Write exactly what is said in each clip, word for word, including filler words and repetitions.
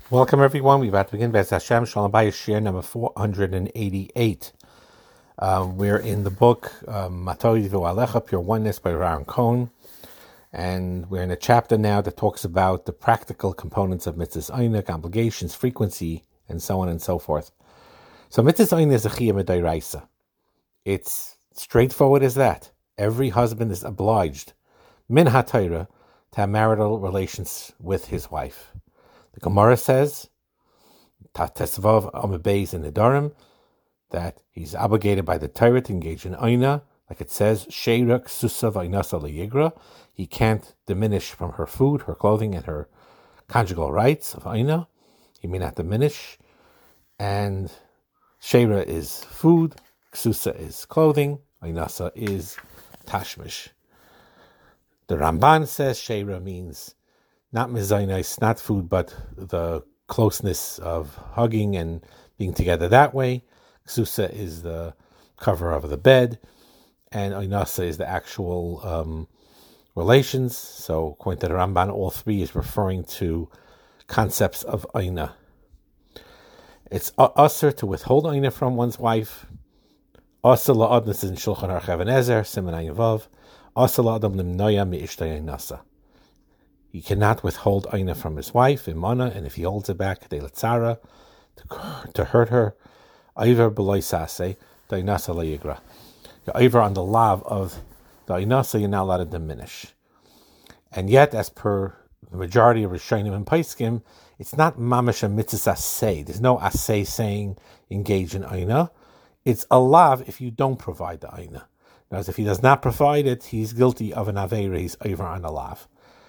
Welcome, everyone. We're about to begin Bez Hashem Shalom Bayis Shir number four hundred eighty-eight. Um, we're in the book Matoi V'Alecha, Pure Oneness by Aaron Cohen, and we're in a chapter now that talks about the practical components of mitzvahs einik, obligations, frequency, and so on and so forth. So mitzvahs einik is a chiyah midayraisa. It's straightforward as that. Every husband is obliged min haTorah to have marital relations with his wife. The Gemara says, Tesvav Amabeis in the Nedarim, that he's obligated by the Torah to engage in Aina, like it says, Sheira Ksusa V'Ainasa Leyigra. He can't diminish from her food, her clothing, and her conjugal rights of Aina. He may not diminish. And Sheira is food, Ksusa is clothing, Ainasa is tashmish. The Ramban says Sheira means not mezainis, not food, but the closeness of hugging and being together that way. Ksusa is the cover of the bed, and Ainasa is the actual um, relations. So, according to the Ramban, all three is referring to concepts of Aina. It's usher to withhold Aina from one's wife. Asa la'adnas in Shulchan Aruch Even Ezer, Siman Ayin Vav. Asa la'adam limnoya mi'ishtay Ainasa. He cannot withhold Aina from his wife, Imana, and if he holds it back, to, to hurt her, Aiver B'loi Sase, the Ainasa Leyigra. The Aiver on the lav of the Ainasa, you're not allowed to diminish. And yet, as per the majority of Rishonim and Paiskim, it's not Mamash a Mitzvah Asay. There's no Asay saying engage in Aina. It's a lav if you don't provide the Aina. Whereas if he does not provide it, he's guilty of an Aveira, he's Aiver on a lav.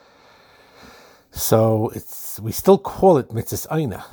So it's we still call it mitzvahs aina,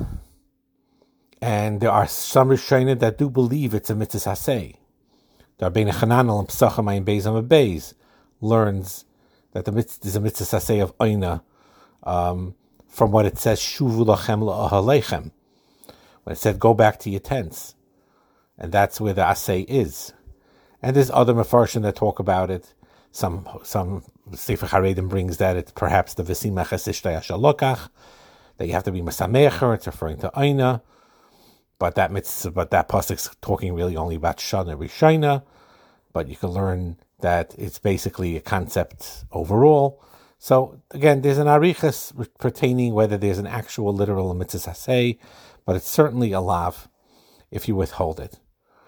and there are some Rishonim that do believe it's a mitzvahs hasei. The Rabbeinu Chananel and Pesachim Ayin Beis Amud Beis learns that the mitzvah is a mitzvahs hasei of aina um, from what it says shuvu lachem la'ahalechem, when it said go back to your tents, and that's where the asay is. And there's other mefarshim that talk about it. Some some Sefer Haredim brings that it's perhaps the V'simach Esishtay Ashalokach, that you have to be Masamecher. It's referring to Aina, but that mitzvah, but that pasuk's talking really only about Shana Rishina. But you can learn that it's basically a concept overall. So again, there's an arichas pertaining whether there's an actual literal mitzvah hasei, but it's certainly a lav if you withhold it.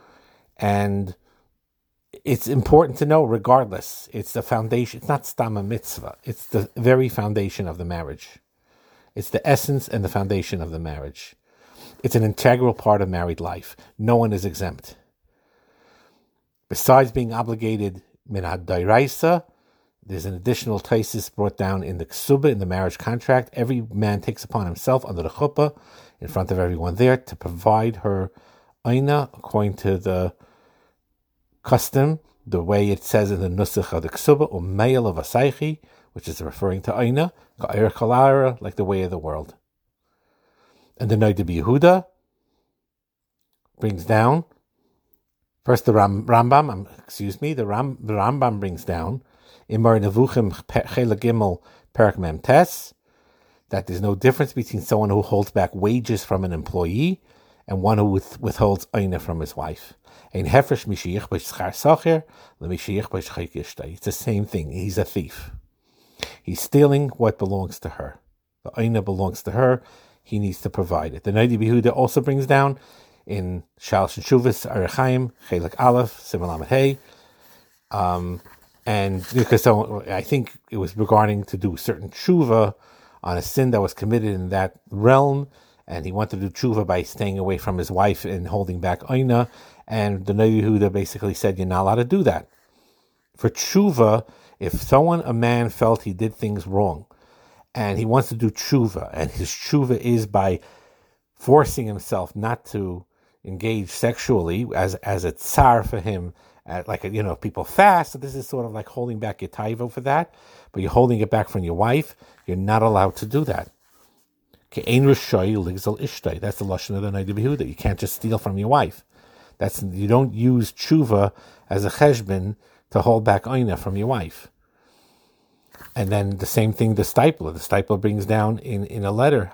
And it's important to know, regardless, it's the foundation. It's not stama mitzvah. It's the very foundation of the marriage. It's the essence and the foundation of the marriage. It's an integral part of married life. No one is exempt. Besides being obligated min hadairaisa, there's an additional taisis brought down in the ksuba, in the marriage contract. Every man takes upon himself under the chuppah, in front of everyone there, to provide her aina according to the custom, the way it says in the Nusach of the Ksuba, Umeil of Asaichi, which is referring to Aina, Ka'ir Kalara, like the way of the world. And the Noda B'Yehuda brings down, first the Ram, Rambam, um, excuse me, the, Ram, the Rambam brings down, Imar Nevuchim Chela Gimel Perak Mem Tes, that there's no difference between someone who holds back wages from an employee and one who with, withholds Aina from his wife. Ein hefresh mishiach b'schar sacher lemishiach b'schar yishtay. It's the same thing. He's a thief. He's stealing what belongs to her. The Aina belongs to her. He needs to provide it. The Noda B'Yehuda also brings down in Shalosh Shuvas Orach Chaim Chelik Aleph Siman Lamed Hey. Um, and because so I think it was regarding to do certain tshuva on a sin that was committed in that realm. And he wanted to do tshuva by staying away from his wife and holding back Aina. And the Noda B'Yehuda basically said, you're not allowed to do that. For tshuva, if someone, a man, felt he did things wrong, and he wants to do tshuva, and his tshuva is by forcing himself not to engage sexually as as a tsar for him, uh, like, you know, people fast, so this is sort of like holding back your taivo for that, but you're holding it back from your wife, you're not allowed to do that. That's the lashon of the Noda B'Yehuda. You can't just steal from your wife. That's you don't use tshuva as a cheshbon to hold back Aina from your wife. And then the same thing, the stipler. The stipler brings down in, in a letter,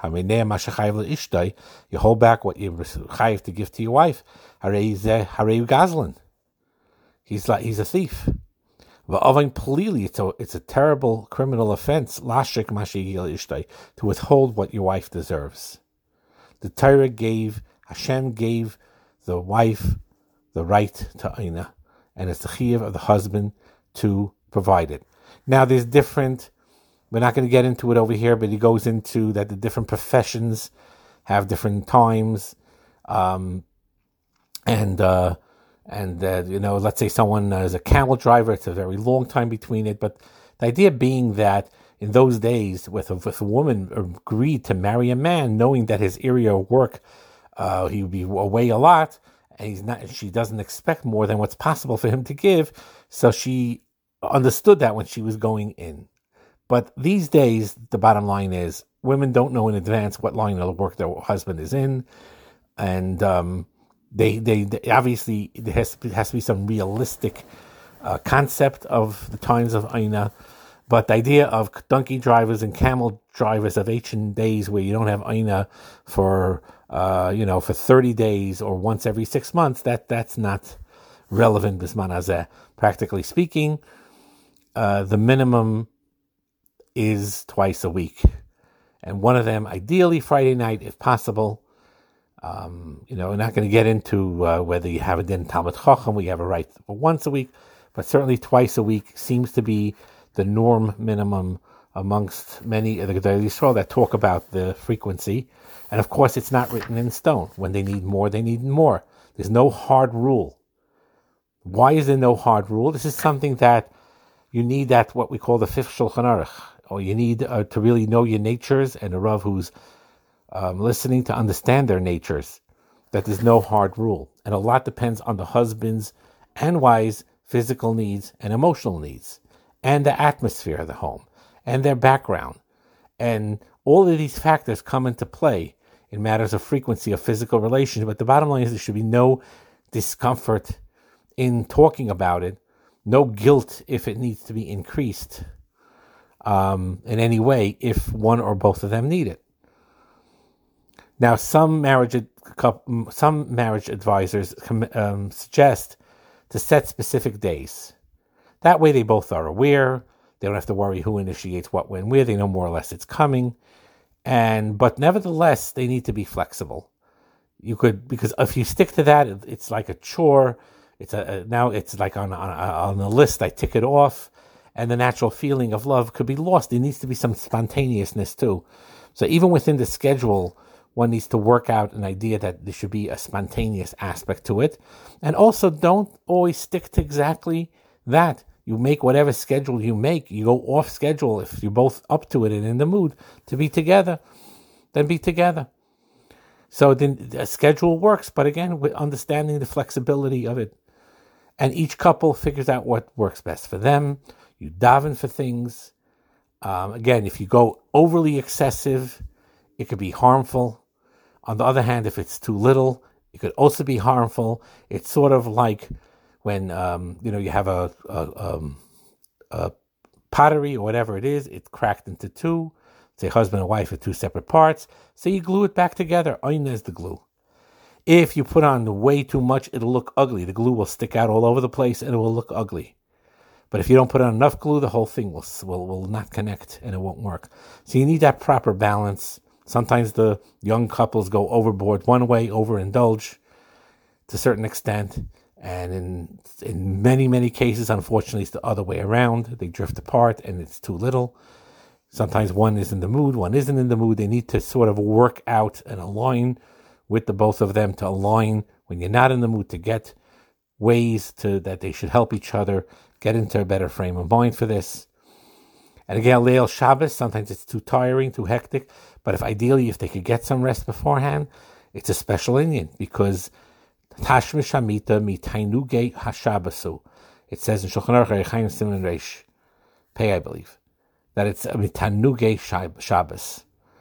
you hold back what you chayiv to give to your wife. Harei gazlan. He's like he's a thief. It's a it's a terrible criminal offense. To withhold what your wife deserves. The Torah gave Hashem gave the wife the right to Aina, and it's the chiyuv of the husband to provide it. Now, there's different, we're not going to get into it over here, but he goes into that the different professions have different times. Um, and, uh, and uh, you know, let's say someone is a camel driver, it's a very long time between it. But the idea being that in those days, with a, with a woman agreed to marry a man, knowing that his area of work, uh, he would be away a lot, and he's not, she doesn't expect more than what's possible for him to give. So she understood that when she was going in. But these days, the bottom line is women don't know in advance what line of work their husband is in, and um, they, they they obviously there has to be, has to be some realistic uh, concept of the times of Aina. But the idea of donkey drivers and camel drivers of ancient days, where you don't have Aina for uh, you know for thirty days or once every six months, that that's not relevant bisman hazeh. Practically speaking, uh, the minimum is twice a week, and one of them ideally Friday night if possible. Um, you know, we're not going to get into uh, whether you have a din Talmud Chacham, we have a right for once a week, but certainly twice a week seems to be the norm minimum amongst many of the Gedolei Yisrael that talk about the frequency. And of course, it's not written in stone. When they need more, they need more. There's no hard rule. Why is there no hard rule? This is something that you need, that what we call the fifth Shulchan Aruch, or you need uh, to really know your natures, and a Rav who's um, listening to understand their natures, that there's no hard rule. And a lot depends on the husband's and wife's physical needs and emotional needs, and the atmosphere of the home, and their background. And all of these factors come into play in matters of frequency of physical relations. But the bottom line is there should be no discomfort in talking about it, no guilt if it needs to be increased um, in any way if one or both of them need it. Now, some marriage some marriage advisors um, suggest to set specific days. That way they both are aware. They don't have to worry who initiates what, when, where. They know more or less it's coming. And but nevertheless, they need to be flexible. You could, because if you stick to that, it's like a chore. It's a, now it's like on, on, on a list, I tick it off, and the natural feeling of love could be lost. There needs to be some spontaneousness too. So even within the schedule, one needs to work out an idea that there should be a spontaneous aspect to it. And also, don't always stick to exactly that. You make whatever schedule you make. You go off schedule if you're both up to it and in the mood to be together, then be together. So then the schedule works, but again, with understanding the flexibility of it. And each couple figures out what works best for them. You daven for things. Um, again, if you go overly excessive, it could be harmful. On the other hand, if it's too little, it could also be harmful. It's sort of like when um, you know you have a, a, um, a pottery or whatever it is, it's cracked into two. Say husband and wife are two separate parts. So you glue it back together. Oina is the glue. If you put on way too much, it'll look ugly. The glue will stick out all over the place and it will look ugly. But if you don't put on enough glue, the whole thing will will, will not connect and it won't work. So you need that proper balance. Sometimes the young couples go overboard one way, overindulge to a certain extent. And in in many, many cases, unfortunately, it's the other way around. They drift apart and it's too little. Sometimes one is in the mood, one isn't in the mood. They need to sort of work out and align with the both of them, to align when you're not in the mood, to get ways to that they should help each other get into a better frame of mind for this. And again, Leil Shabbos, sometimes it's too tiring, too hectic. But if ideally, if they could get some rest beforehand, it's a special Indian, because Tashmish Hamita mitainuge hashabasu. It says in Shulchan Aruch Chaim Siman Reish Pei, I believe, that it's mitanuge Shabbos.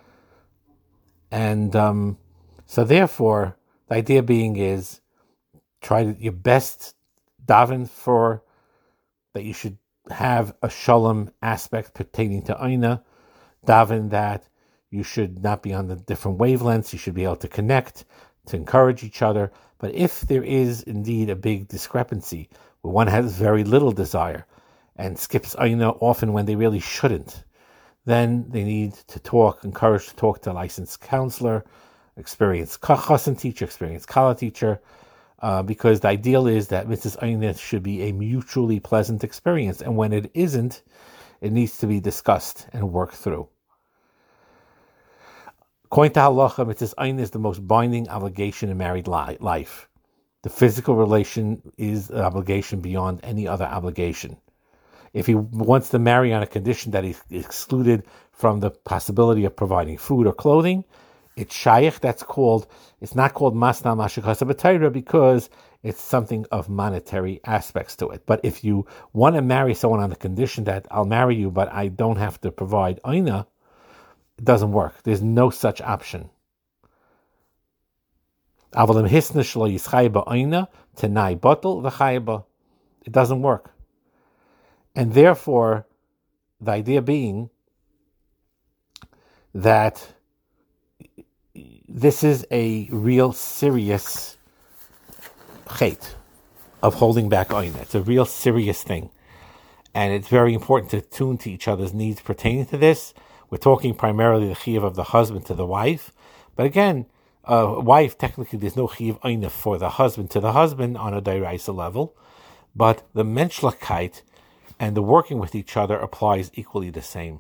And um, so therefore, the idea being is try your best daven for that you should have a shalom aspect pertaining to Aina, daven that you should not be on the different wavelengths, you should be able to connect, to encourage each other. But if there is indeed a big discrepancy, where one has very little desire and skips Aina often when they really shouldn't, then they need to talk, encourage to talk to a licensed counselor, experienced chassan teacher, experienced kala teacher, uh, because the ideal is that Mitzvahs Aina should be a mutually pleasant experience, and when it isn't, it needs to be discussed and worked through. According to halacha, Mitzvahs Aina is the most binding obligation in married li- life. The physical relation is an obligation beyond any other obligation. If he wants to marry on a condition that he's excluded from the possibility of providing food or clothing, it's shaykh. That's called, it's not called masna mashikasa b'tayra because it's something of monetary aspects to it. But if you want to marry someone on the condition that I'll marry you, but I don't have to provide Aina, it doesn't work. There's no such option. It doesn't work. And therefore, the idea being that this is a real serious chait of holding back Aina. It's a real serious thing. And it's very important to tune to each other's needs pertaining to this. We're talking primarily the chiyuv of the husband to the wife. But again, a wife, technically there's no chiyuv Aina for the husband to the husband on a dairaisa level. But the menschlichkeit and the working with each other applies equally the same.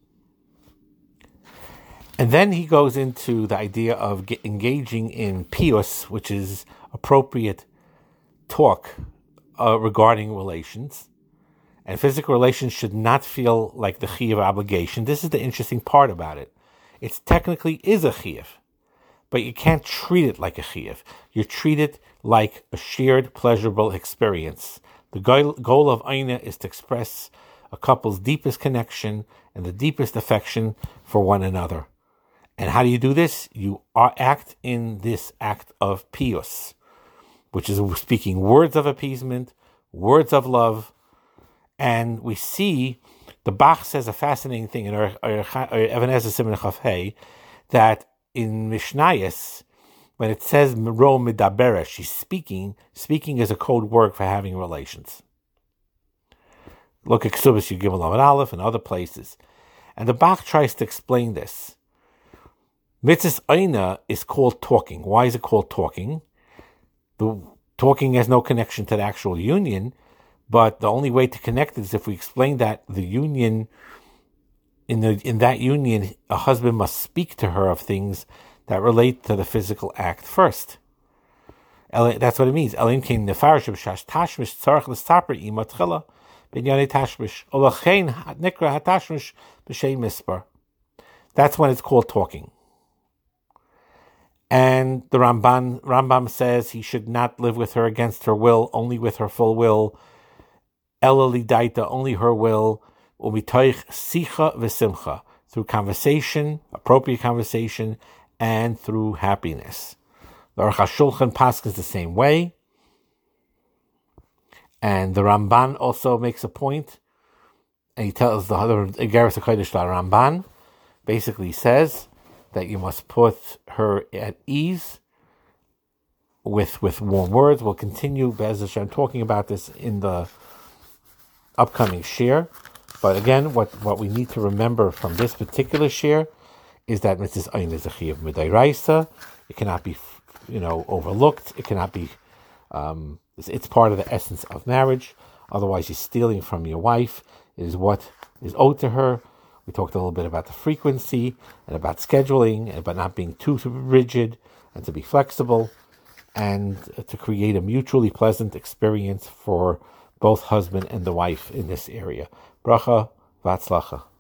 And then he goes into the idea of get, engaging in pius, which is appropriate talk uh, regarding relations. And physical relations should not feel like the chiyuv obligation. This is the interesting part about it. It technically is a chiyuv, but you can't treat it like a chiyuv. You treat it like a shared, pleasurable experience. The goal of Aina is to express a couple's deepest connection and the deepest affection for one another. And how do you do this? You are act in this act of pius, which is speaking words of appeasement, words of love. And we see, the Bach says a fascinating thing in Even Ezer Siman Chaf Hey, that in Mishnayos, when it says Miro Midabera, she's speaking, speaking is a code word for having relations. Look at Ksubas Yugimel Lamed Aleph and other places. And the Bach tries to explain this. Mitzvahs Aina is called talking. Why is it called talking? The talking has no connection to the actual union, but the only way to connect it is if we explain that the union, in the in that union, a husband must speak to her of things that relate to the physical act first. That's what it means. That's when it's called talking. And the Ramban, Rambam says he should not live with her against her will, only with her full will. Ela lidaita, only her will. Umitoich sicha v'simcha, through conversation, appropriate conversation, and through happiness. The Aruch HaShulchan paskins the same way. And the Ramban also makes a point, and he tells the other Igeres HaKodesh, the Ramban basically says that you must put her at ease with with warm words. We'll continue, Be'ez Hashem, talking about this in the upcoming shir. But again, what, what we need to remember from this particular shir is that Mitzvahs Aina is a chiyuv midairaisa. It cannot be, you know, overlooked. It cannot be. Um, it's, it's part of the essence of marriage. Otherwise, you're stealing from your wife. It is what is owed to her. We talked a little bit about the frequency and about scheduling and about not being too rigid and to be flexible and to create a mutually pleasant experience for both husband and the wife in this area. Bracha v'atzlacha.